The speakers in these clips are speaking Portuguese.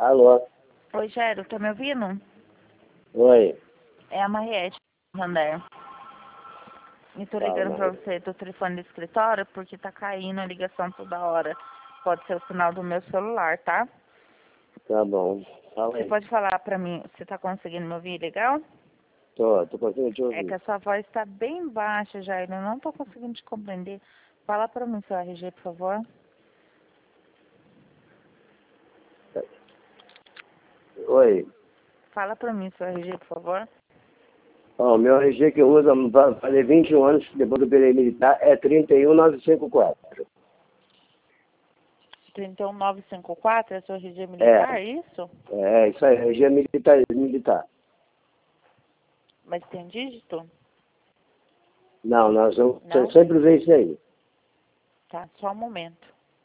Alô? Oi, Jairo, tá me ouvindo? Oi. É a Mariette, Rander. E tô ligando pra você do telefone do escritório porque tá caindo a ligação toda hora. Pode ser o sinal do meu celular, tá? Tá bom. Fala Você aí. pode falar pra mim, você tá conseguindo me ouvir legal? Tô conseguindo te É que ouvir. a sua voz tá bem baixa, Jairo. Eu não tô conseguindo te compreender. Fala pra mim seu RG, por favor. Oi. Fala pra mim seu RG, por favor. Ó, o meu RG que eu uso há fazer 21 anos, depois do período militar, é 31954. 31954 é seu RG militar, é isso? Isso aí, RG militar. Mas tem dígito? Não, nós vamos Não? sempre ver isso aí. Tá, só um momento.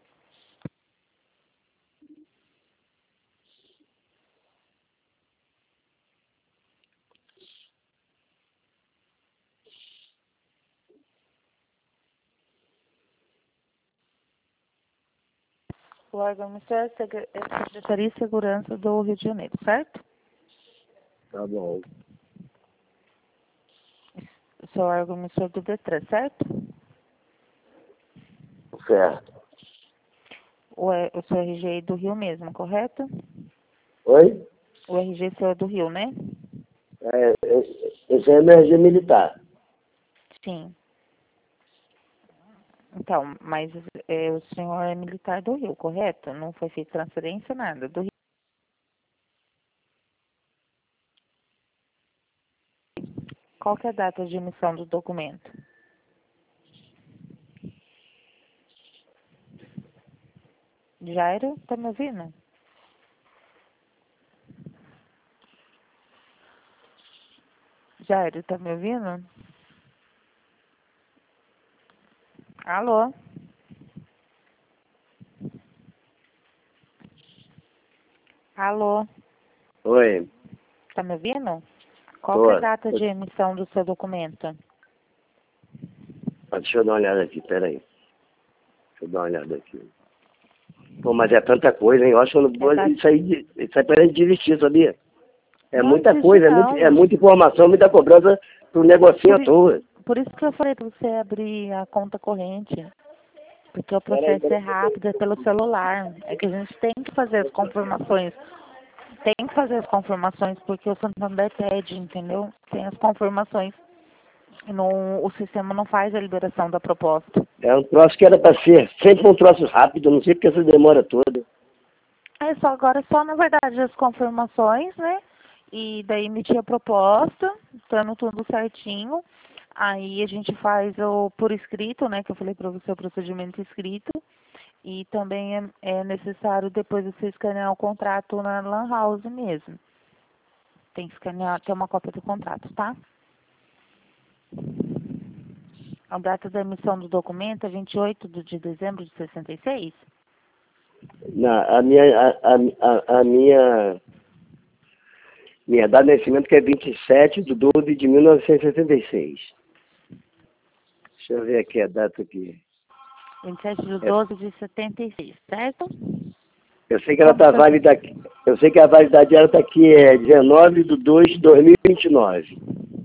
O órgão emissor é a Secretaria de Segurança do Rio de Janeiro, certo? Tá bom. O seu órgão emissor do Detran, certo? Certo. O seu RG é do Rio mesmo, correto? Oi? O RG seu é do Rio, né? Esse é meu RG militar. Sim. Então, mas o senhor é militar do Rio, correto? Não foi feita transferência, nada. Do Rio. Qual que é a data de emissão do documento? Jairo, tá me ouvindo? Jairo, tá me ouvindo? Alô? Alô? Oi. Tá me ouvindo? Qual que é a Tô. data de emissão do seu documento? Deixa eu dar uma olhada aqui, peraí. Deixa eu dar uma olhada aqui. Pô, mas é tanta coisa, hein? Eu acho que eu não vou... Isso aí parece desistir, sabia? É Não, muita desiste coisa, é não. muita informação, muita cobrança pro negocinho Por, à toa. por isso que eu falei pra você abrir a conta corrente. Porque o Peraí, processo é rápido, é pelo celular. É que a gente tem que fazer as confirmações. Tem que fazer as confirmações porque o Santander pede, entendeu? Tem as confirmações. E o sistema não faz a liberação da proposta. É um troço que era pra ser sempre um troço rápido, eu não sei porque essa demora toda. Agora só, na verdade, as confirmações, né? E daí emitir a proposta, estando tudo certinho. Aí a gente faz o por escrito, né? Que eu falei para você, o procedimento escrito. E também é necessário depois você escanear o contrato na Lan House mesmo. Tem que escanear, ter uma cópia do contrato, tá? A data da emissão do documento é 28 de dezembro de 66. A minha data de nascimento que é 27/12/1976. Deixa eu ver aqui a data aqui. 27 de É, 12 de 76, certo? eu sei que ela Como tá que eu... válida aqui. Eu sei que a validade dela tá aqui é 19/2/2029.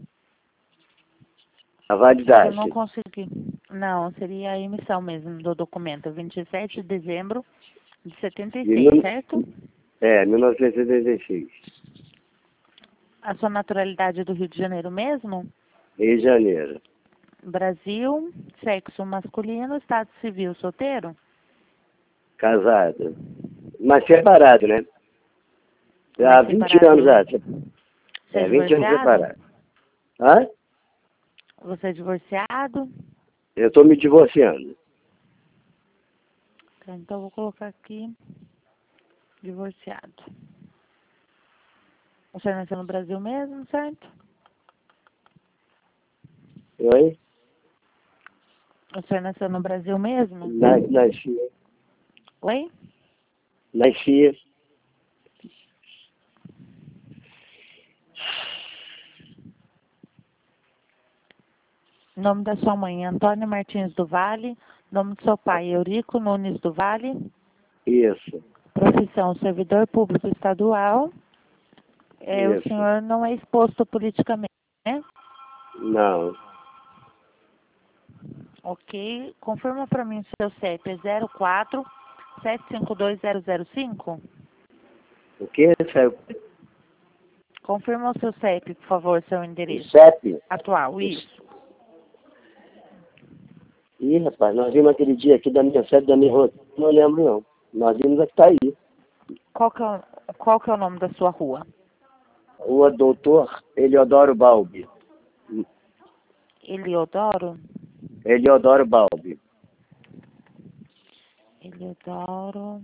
A É que eu não validade. consegui. Não, seria a emissão mesmo do documento. 27 de dezembro de De 76, certo? 1976. A sua naturalidade é do Rio de Janeiro mesmo? Rio de Janeiro. Brasil, sexo masculino, estado civil, solteiro? Casado. Mas separado, né? Há Mas 20 anos separado. já. Você é 20 anos divorciado? separado. Hã? Você é divorciado? Eu estou me divorciando. Tá, então eu vou colocar aqui divorciado. Você nasceu no Brasil mesmo, certo? Oi? Você nasceu no Brasil mesmo? Nasci. Oi? Nasci. Nome da sua mãe, Antônia Martins do Vale. Nome do seu pai, Eurico Nunes do Vale. Isso. Profissão, servidor público estadual. O Isso. senhor não é exposto politicamente, né? Não. Ok. Confirma para mim o seu CEP. É 04 752005? O quê? Confirma o seu CEP, por favor, seu O endereço. CEP? Atual, isso. Ih, rapaz, nós vimos aquele dia aqui da minha sede, da minha rua. Não lembro, não. Nós vimos a que tá aí. Qual que é o nome da sua rua? Rua Doutor Eliodoro Balbi. Eliodoro? Eliodoro Balbi. Eliodoro...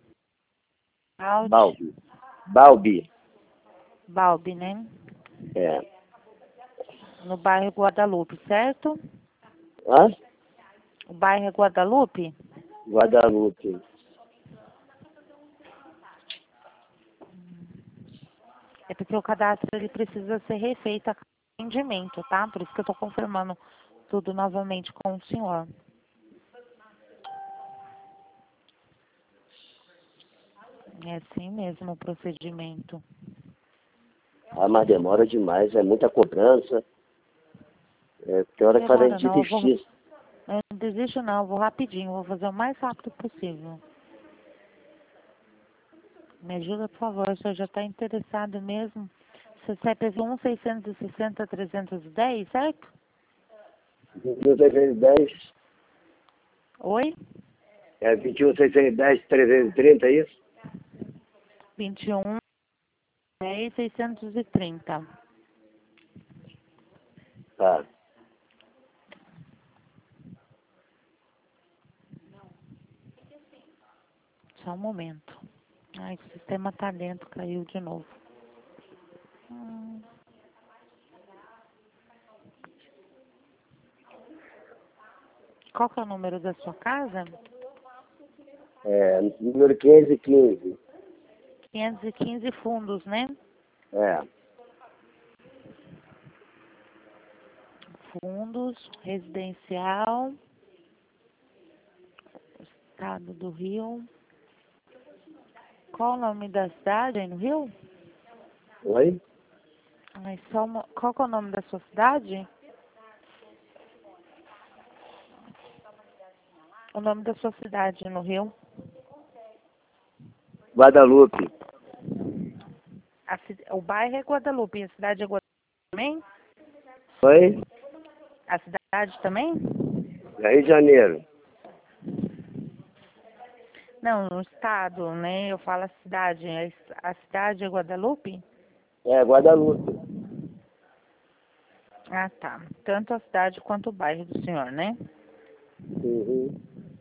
Balbi. Balbi. Balbi, né? É. No bairro Guadalupe, certo? Hã? O bairro é Guadalupe? Guadalupe. É porque o cadastro ele precisa ser refeito a cada atendimento, tá? Por isso que eu estou confirmando tudo novamente com o senhor. É assim mesmo o procedimento. Ah, mas demora demais, é muita cobrança. Tem hora que faz a Demora gente não, desistir. eu não desisto não, eu vou rapidinho, vou fazer o mais rápido possível. Me ajuda, por favor, o senhor já está interessado mesmo? Seu CEP é 1.660.310, certo? 21.610, Oi? 21.610, 330, é isso? 21, 10, 630. Tá. Só um momento. Ai, o sistema tá lento, caiu de novo. Qual que é o número da sua casa? Número 515. 515 fundos, né? É. Fundos, residencial, estado do Rio. Qual o nome da cidade aí no Rio? Oi? Ai, qual que é o nome da sua cidade? O nome da sua cidade no Rio? Guadalupe. O bairro é Guadalupe, e a cidade é Guadalupe também? Oi? A cidade também? Rio de Janeiro. Não, no estado, né? Eu falo a cidade. A cidade é Guadalupe? Guadalupe. Ah, tá. Tanto a cidade quanto o bairro do senhor, né? Uhum.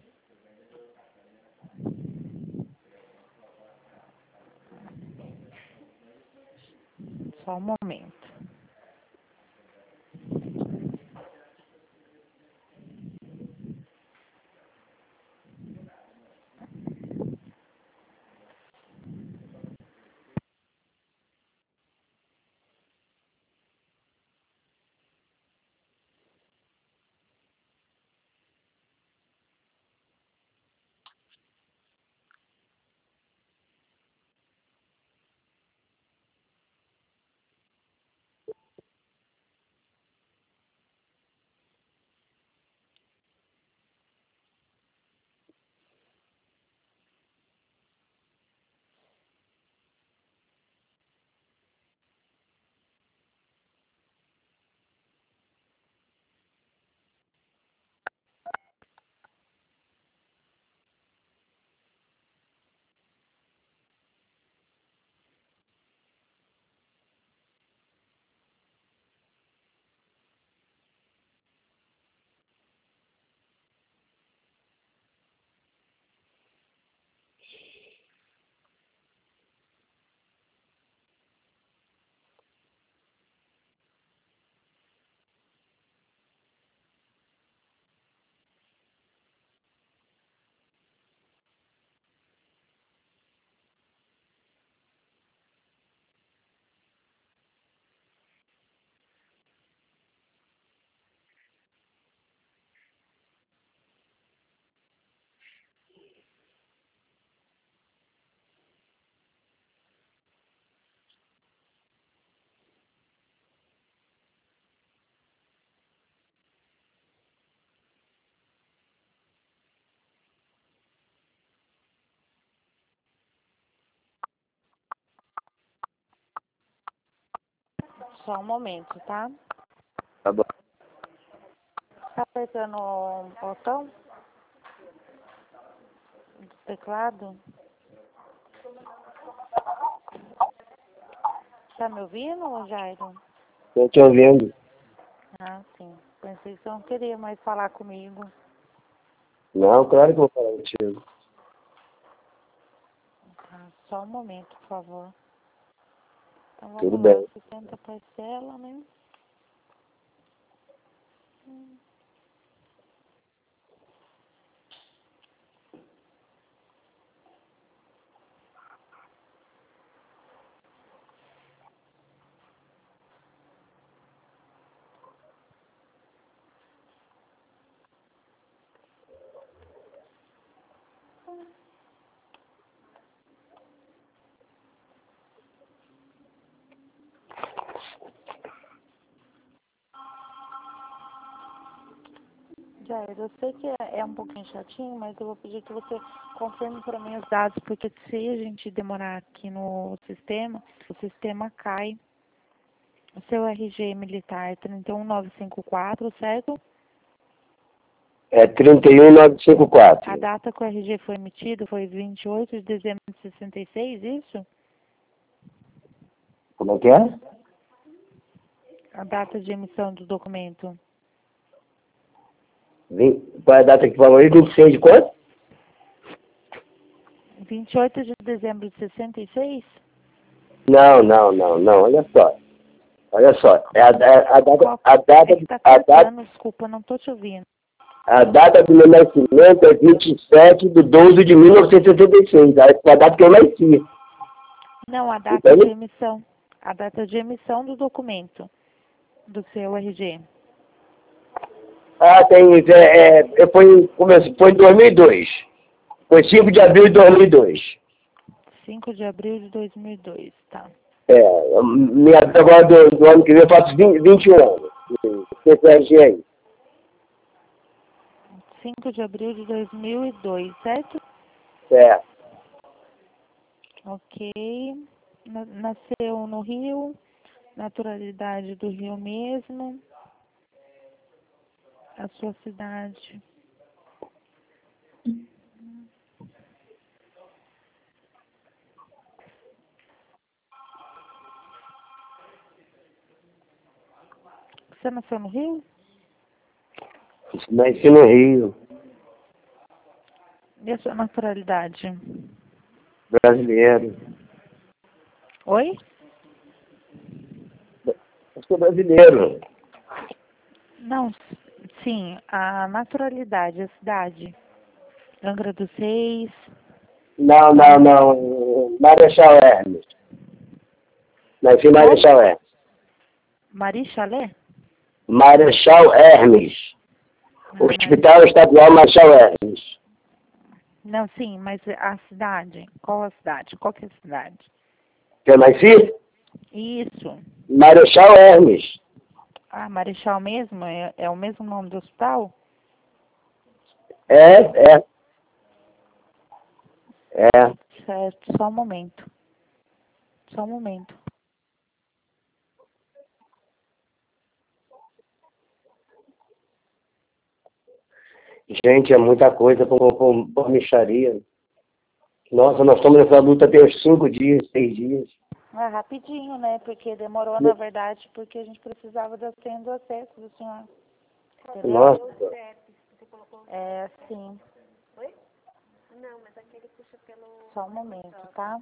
Só um momento. Só um momento, tá? Tá bom. Tá apertando o botão do teclado? Tá me ouvindo, Jairo? Tô te ouvindo. Ah, sim. Pensei que você não queria mais falar comigo. Não, claro que eu vou falar contigo. Tá, só um momento, por favor. Então Tudo vamos lá, bem. 60 parcela, né? Jair, eu sei que é um pouquinho chatinho, mas eu vou pedir que você confirme para mim os dados, porque se a gente demorar aqui no sistema, o sistema cai. O seu RG militar é 31954, certo? É 31954. A data que o RG foi emitido foi 28 de dezembro de 66, isso? Como é que é? A data de emissão do documento. Qual é a data que falou aí? 26 de quanto? 28 de dezembro de 66? Não, não, não, não. Olha só. Olha só. É a data. A É data. que tá A data. cortando, desculpa, não tô te ouvindo. A data do meu nascimento é 27 de 12 de 1976. A data que eu nasci. Não, a data de Entende? emissão. A data de emissão do documento, do seu RG. Ah, tem. Foi em 2002. Foi 5 de abril de 2002. 5 de abril de 2002, tá. Agora do ano que vem eu faço 21 anos. Esse RG aí. 5 de abril de 2002, certo? Certo. Ok. Nasceu no Rio, naturalidade do Rio mesmo. A sua cidade. Você nasceu no Rio? Nasci no Rio. E a sua naturalidade? Brasileiro. Oi? Eu sou brasileiro. Não, sim, a naturalidade, a cidade. Angra dos Reis. Não, não, não. Marechal Hermes. Nasci em Marechal Hermes. Marie Chalé? Marechal Hermes. Ah, Hospital Estadual Marechal Hermes. não, sim, mas a cidade. Qual a cidade? Qual que é a cidade? Que eu nasci? Isso. Marechal Hermes. Ah, Marechal mesmo? É o mesmo nome do hospital? É. É. Certo, só um momento. Só um momento. Gente, é muita coisa por mixaria. Nossa, nós estamos nessa luta tem uns 5 dias, 6 dias. Ah, rapidinho, né? Porque demorou, na verdade, porque a gente precisava da senha do acesso do senhor. Entendeu? Nossa. É, sim. Só um momento, tá?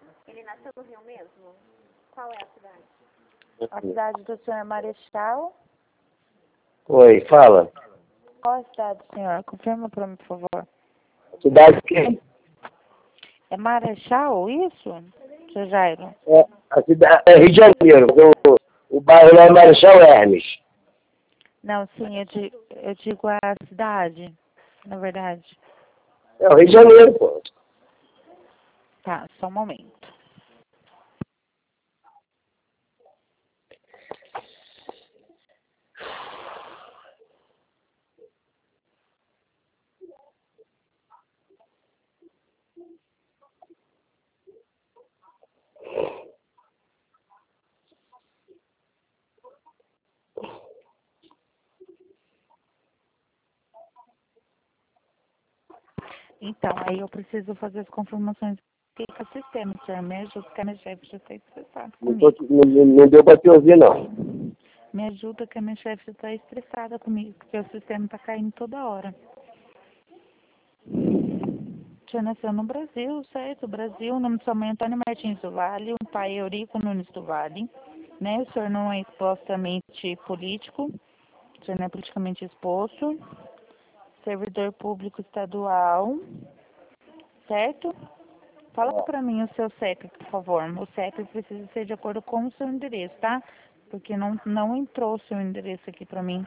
A cidade do senhor é Marechal. Oi, fala. Qual a cidade, senhor? Confirma para mim, por favor. Cidade que É Marechal, isso? Seu Jairo? a cidade é Rio de Janeiro. O bairro lá é Marechal Hermes. Não, sim, eu digo a cidade, na verdade. É o Rio de Janeiro, pô. Tá, só um momento. Então, aí eu preciso fazer as confirmações aqui com o sistema. O senhor me ajuda, porque a minha chefe já está estressada comigo. Não deu para te ouvir, não. Me ajuda, que a minha chefe já está estressada comigo, porque o sistema está caindo toda hora. O senhor nasceu no Brasil, certo? Brasil, o nome de sua mãe é Antônio Martins do Vale, o pai é Eurico Nunes do Vale, né? O senhor não é supostamente político, o senhor não é politicamente exposto, servidor público estadual, certo? Fala pra mim o seu CEP, por favor. O CEP precisa ser de acordo com o seu endereço, tá? Porque não entrou o seu endereço aqui pra mim.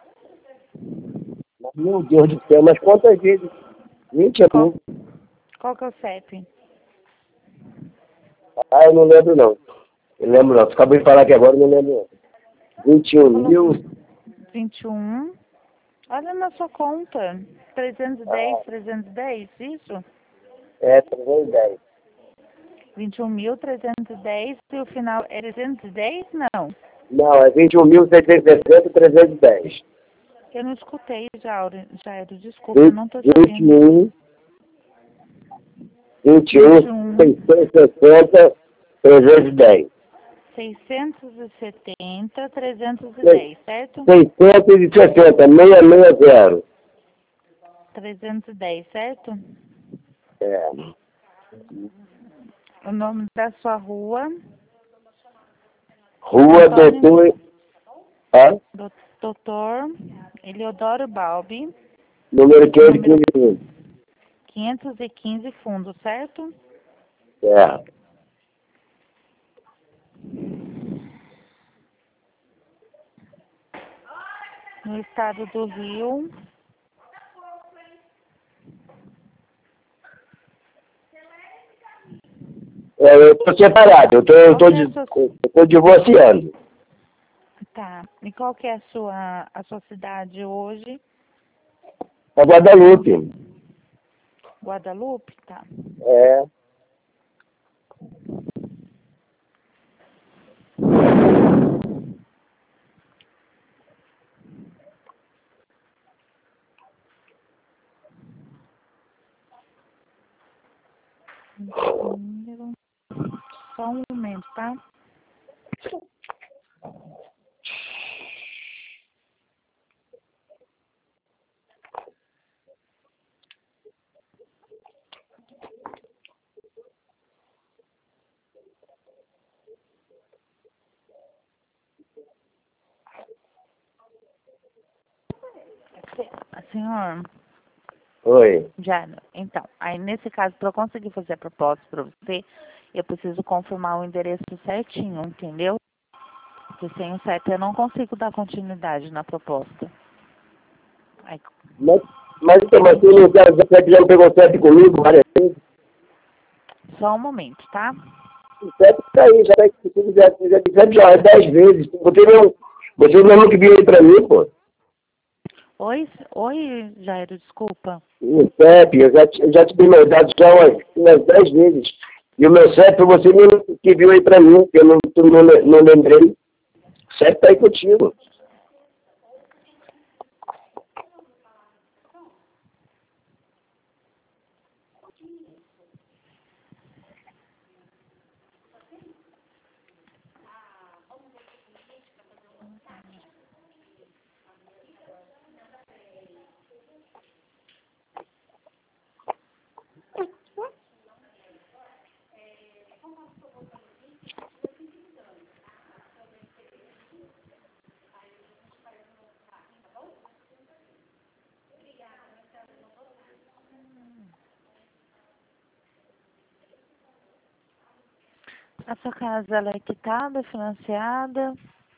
Meu Deus do céu, mas quantas vezes? 20 anos. Qual que é o CEP? Ah, eu não lembro, não. Eu lembro, não. Você acabou de falar aqui agora, eu não lembro, não. 21. Olha na sua conta. 310, isso? É, 310. 21.310 e o final é 310? Não. Não, é 21.760, 310. Eu não escutei, Jairo. Desculpa, eu não tô te ouvindo. 21, 660, 310. 670, 310, certo? 660, 660. 310, certo? É. O nome da sua rua? Rua Doutor... Hã? Doutor Eliodoro Balbi. Número 515. 515 fundo, certo? É. No estado do Rio. Eu estou separado, eu tô divorciando. Tá. E qual que é a sua cidade hoje? É Guadalupe. Guadalupe? Tá. É. Só um momento, tá? Senhor, Oi. já, então, aí nesse caso, para eu conseguir fazer a proposta para você, eu preciso confirmar o endereço certinho, entendeu? Porque sem o CEP eu não consigo dar continuidade na proposta. Aí, Mas você não pegou CEP comigo várias vezes? só um momento, tá? O CEP tá aí, já é 10 vezes. Você mesmo que veio aí pra mim, pô. Oi, Jairo, desculpa. O CEP, eu já te dei meus dados já umas 10 vezes. E o meu CEP foi você mesmo que viu aí pra mim, que eu não lembrei. O CEP tá aí contigo. A sua casa, ela é quitada, financiada?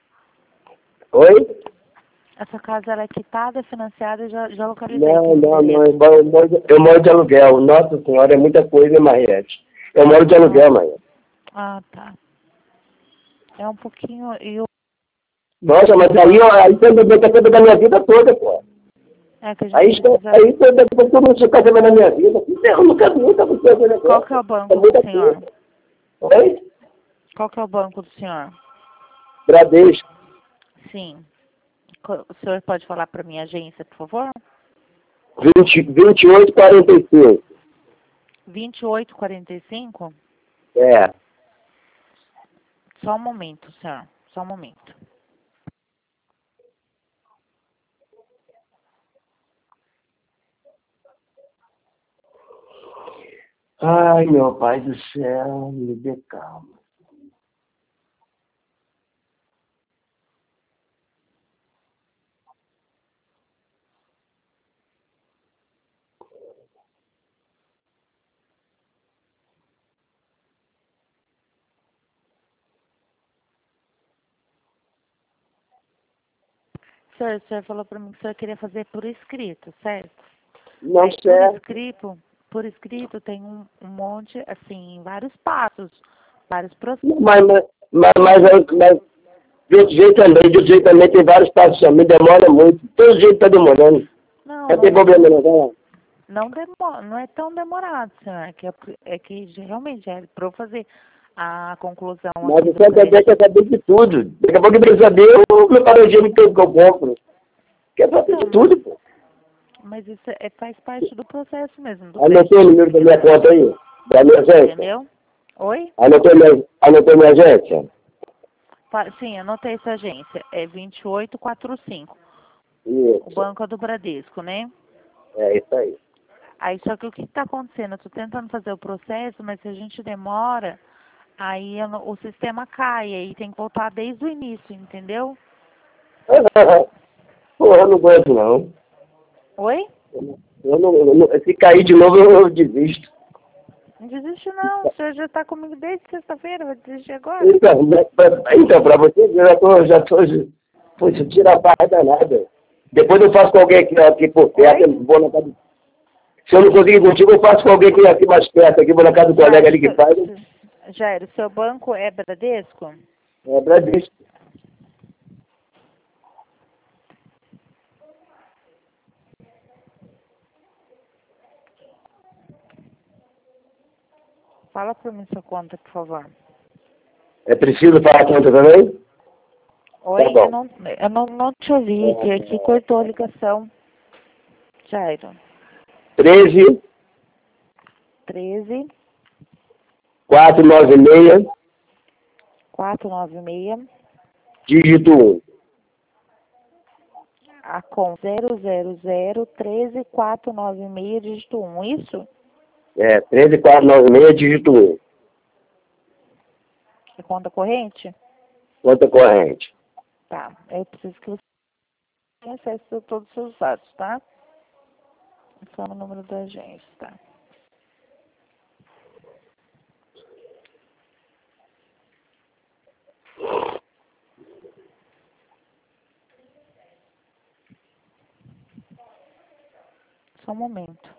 Oi? A sua casa, ela é quitada, financiada, já localizei Não, aqui o endereço. eu moro de aluguel. Nossa senhora, é muita coisa, Mariette. Eu moro de aluguel, Mariette. Ah, tá. É um pouquinho... E o... Nossa, mas aí, ó, aí você anda com a conta da minha vida toda, pô. É que a gente Aí precisa... você não se casa na minha vida. Eu nunca você fazer Qual que é o banco do senhor? Oi? Qual que é o banco do senhor? Bradesco. Sim. O senhor pode falar para minha agência, por favor? 28,45. 2845? É. Só um momento, senhor. Só um momento. Ai, meu pai do céu, me dê calma. Senhor, o senhor falou para mim que o senhor queria fazer por escrito, certo? Não Aí, serve. por escrito tem um monte, assim, vários passos, vários processos. Mas de outro jeito também tem vários passos também, demora muito. Todo jeito tá demorando. Não, Não tem problema não, tá? não é tão demorado, senhor. É que realmente é para eu fazer a conclusão Mas aqui o do CDB crédito. quer saber de tudo. Daqui a pouco ele vai saber o preparo higiênico que eu compro. Quer saber de Então, tudo, pô. mas isso faz parte do processo mesmo, do Anotou o crédito. número da minha conta aí? Da minha agência? Entendeu? Oi? Anotou minha agência? Sim, anotei essa agência. É 2845. O Isso. banco é do Bradesco, né? É isso aí. Aí, só que o que está acontecendo? Eu estou tentando fazer o processo, mas se a gente demora, aí o sistema cai, aí tem que voltar desde o início, entendeu? Porra, eu não aguento não. Oi? Se cair de novo, eu desisto. Não desiste não, o senhor já está comigo desde sexta-feira, vai desistir agora? Então, pra você, poxa, tira a barra danada. Depois eu faço com alguém aqui por perto, Oi? eu vou na casa. Se eu não conseguir contigo, eu faço com alguém aqui mais perto, aqui, vou na casa do colega ali que faz. Jair, o seu banco é Bradesco? É Bradesco. Fala para mim sua conta, por favor. É preciso falar a conta também? Oi, Tá bom. eu não te ouvi, que cortou a ligação. Jairo. 13 13 496, 496 dígito 1. a com 000 13496 dígito 1, isso? É, 13496, dígito 1. É conta corrente? Conta corrente. Tá, eu preciso que você tenha acesso a todos os seus dados, tá? Só o número da agência, tá? Só um momento.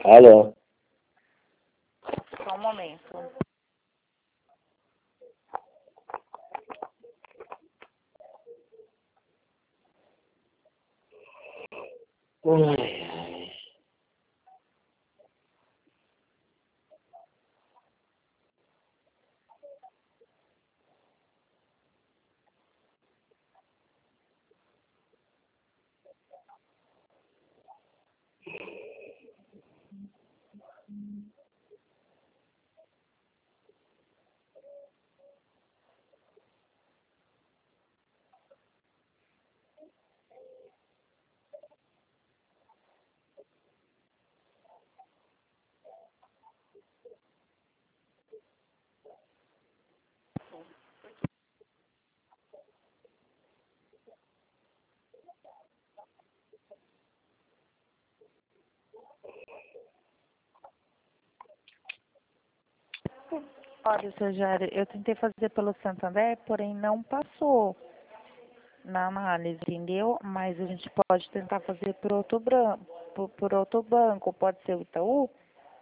Alô? Só um momento. Ai, ai. Olha, seu Jair, eu tentei fazer pelo Santander, porém não passou na análise, entendeu? Mas a gente pode tentar fazer por outro banco, pode ser o Itaú?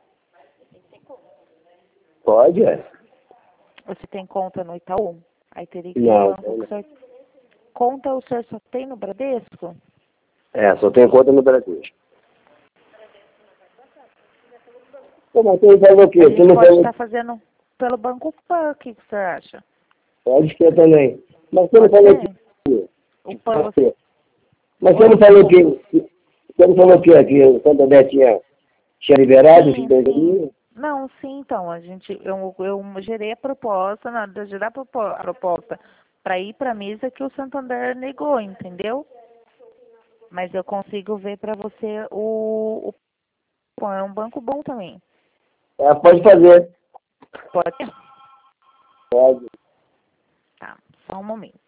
Pode, é? Você tem conta no Itaú? Aí teria que ser o Não, banco que o senhor... Conta o senhor só tem no Bradesco? só tem conta no Brasil. Pô, mas você falou o quê? A Você gente não pode falou... estar fazendo pelo Banco Pan, o que que o senhor acha? Pode ser também. Mas você não Pode falou ser? que... O Pan você... Mas você não falou que... Você não falou que o Santander tinha liberado esses Sim, 2 sim. mil? Não, sim, então, eu gerei a proposta, na hora de gerar a proposta para ir para a mesa que o Santander negou, entendeu? Mas eu consigo ver para você é um banco bom também. Pode fazer. Pode? Pode. Tá, só um momento.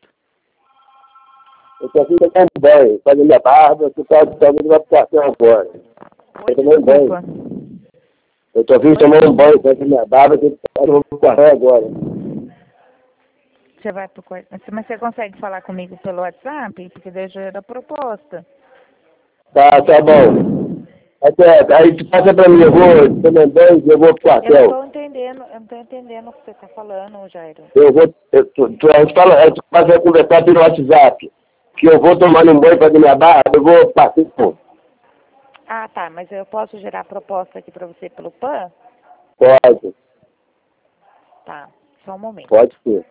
Eu tô aqui tomando banho, fazendo minha barba, que talvez vai pro quartel agora. Oi, Eu tomando desculpa. banho. Eu tô aqui tomando banho, fazendo minha barba, que eu vou pro quartel agora. Você vai pro quarto. Mas você consegue falar comigo pelo WhatsApp? Porque daí já era a proposta. Tá bom. Até, aí tu passa pra mim, eu vou tomando banho e eu vou pro quartel. Eu não tô entendendo o que você tá falando, Jairo. A gente passa a conversar pelo WhatsApp. Que eu vou tomando um banho, fazer minha barba, eu vou partir. Ah, tá, mas eu posso gerar proposta aqui pra você pelo PAN? Pode, Tá, só um momento. pode ser.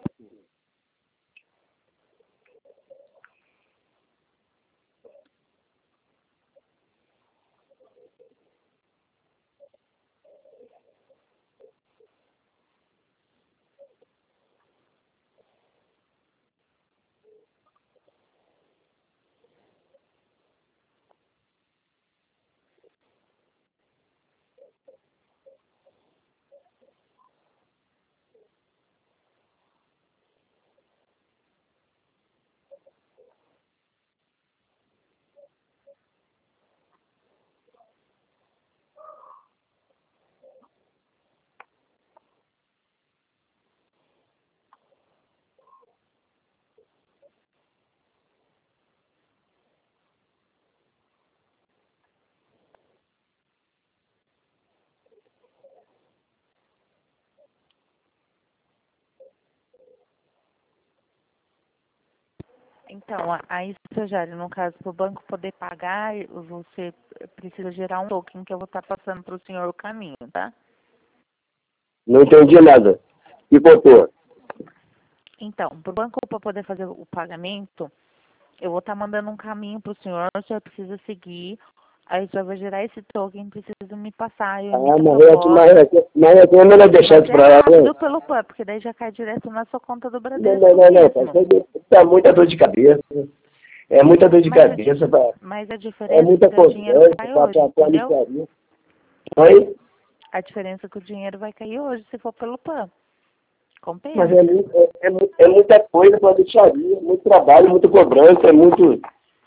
Então, aí, seu Jairo, no caso, para o banco poder pagar, você precisa gerar um token que eu vou estar passando para o senhor o caminho, tá? Não entendi nada. E botou? Então, para o banco para poder fazer o pagamento, eu vou estar mandando um caminho para o senhor precisa seguir, aí o senhor vai gerar esse token, precisa me passar, eu emito a proposta. Mas eu não vou deixar Mas isso é pra lá, rápido não. pelo PAN, porque daí já cai direto na sua conta do Não, Bradesco mesmo. tá muita dor de cabeça. É muita dor de Mas cabeça, mas a é diferença é muita que o dinheiro constância cai hoje, pra entendeu? iniciaria. Oi? A diferença é que o dinheiro vai cair hoje se for pelo PAN. Mas Compensa. é muita coisa pra deixaria, muito trabalho, muita cobrança, é muito.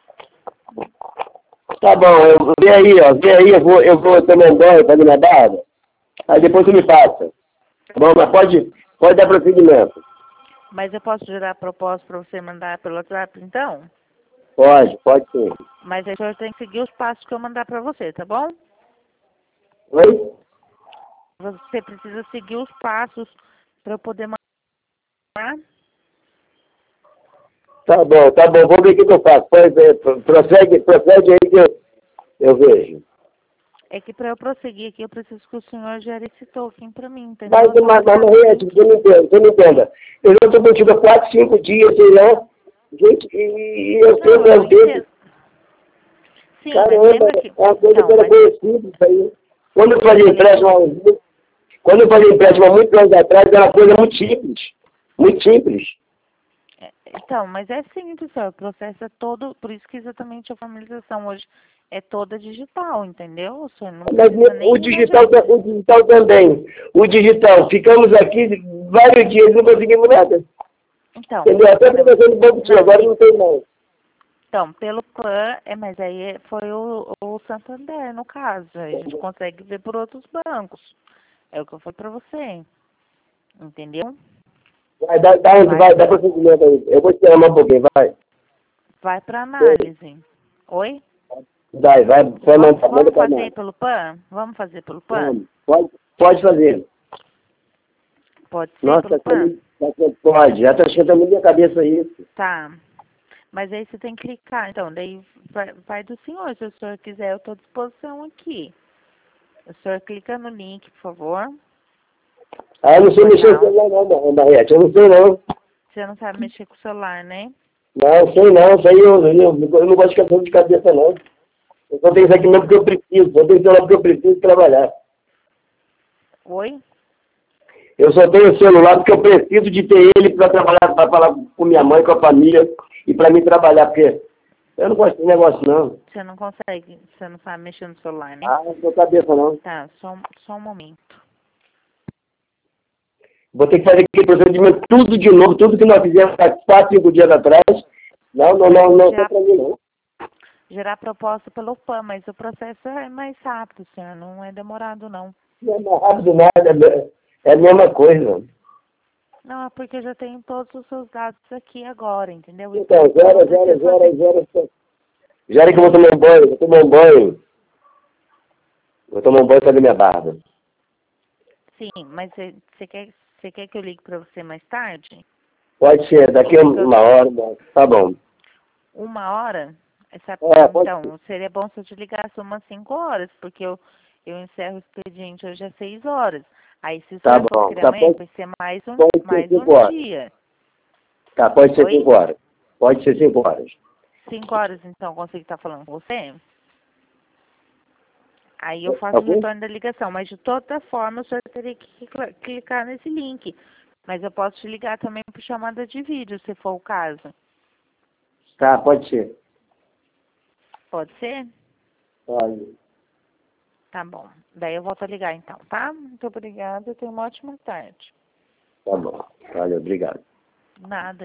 Tá bom, vê aí, eu vou tomar um banho, fazer minha barba. Aí depois você me passa. Tá bom, mas pode dar prosseguimento. Mas eu posso gerar a proposta para você mandar pelo WhatsApp, então? Pode sim. Mas aí o senhor tem que seguir os passos que eu mandar para você, tá bom? Oi? Você precisa seguir os passos para eu poder mandar. Tá bom. Vou ver o que eu faço. Procede aí que eu vejo. É que para eu prosseguir aqui, eu preciso que o senhor gere esse token para mim, entendeu? Mas Mariette, você não entenda. Eu já estou contigo há 4, 5 dias, sei lá. Gente, e eu Não, sempre eu às vezes. entendo. Sim, mas Caramba, lembra que... é uma coisa que Então, era mas conhecida isso aí. Quando eu eu fazia falei que... empréstimo há muitos anos atrás, era uma coisa muito simples. Muito simples. Então, mas é simples, senhor. O processo é todo... Por isso que exatamente a formalização hoje é toda digital, entendeu? O senhor não Mas precisa nem o ir na digital, agência. o digital também. O digital, ficamos aqui vários dias e não conseguimos nada. Então, Entendeu? Até mas... porque você no banco tinha, Não, agora não tem mais. então, pelo PAN, mas aí foi o Santander, no caso. Aí a gente consegue ver por outros bancos. É o que eu falei pra você. Entendeu? Dá prosseguimento aí. Eu vou esperar mais um pouquinho, vai. Vai pra análise. Oi? Vai, Vamos, manda vamos pra fazer nós. pelo PAN? Vamos fazer pelo PAN? Vamos. Pode fazer. Pode ser Nossa, pelo PAN? pode. Já tá esquentando muito minha cabeça isso. Tá. Mas aí você tem que clicar. Então, daí vai do senhor. Se o senhor quiser, eu estou à disposição aqui. O senhor clica no link, por favor. Ah, eu não sei mexer no Portal. celular não, Mariette. Eu não sei não. Você não sabe mexer com o celular, né? Não, sei não. Isso aí eu não gosto de questão de cabeça não. Eu só tenho isso aqui mesmo porque eu preciso. Eu tenho celular porque eu preciso trabalhar. Oi? Eu só tenho celular porque eu preciso de ter ele para trabalhar, para falar com minha mãe, com a família e para mim trabalhar, porque eu não gosto desse negócio não. Você não consegue, você não sabe mexer no celular, né? Ah, não tenho cabeça não. Tá, só um momento. Vou ter que fazer aquele procedimento tudo de novo, tudo que nós fizemos há 4, 5 dias atrás. Não, é para mim não. Gerar proposta pelo PAN, mas o processo é mais rápido, senhor, não é demorado, não. Não é mais rápido nada, é a mesma coisa. Não, é porque eu já tenho todos os seus dados aqui agora, entendeu? Então, Então, eu não preciso fazer... já era que eu vou tomar um banho, Vou tomar um banho e fazer minha barba. Sim, mas você quer que eu ligue para você mais tarde? Pode ser, daqui a uma hora, tá bom. 1 hora? Pode Então, ser. seria bom se eu te ligasse umas 5 horas, porque eu encerro o expediente hoje às 6 horas. Aí, se o Tá senhor for bom, querer tá, amanhã, vai ser pode ser mais 5 um horas. dia. Tá, pode ser Oi? 5 horas. Pode ser 5 horas. 5 horas, então, consigo estar falando com você? Aí eu Tá faço o bom? retorno da ligação, mas de toda forma o senhor teria que clicar nesse link. Mas eu posso te ligar também por chamada de vídeo, se for o caso. Tá, pode ser. Pode ser? Pode. Tá bom. Daí eu volto a ligar então, tá? Muito obrigada, tenha uma ótima tarde. Tá bom. Valeu, obrigado. Nada.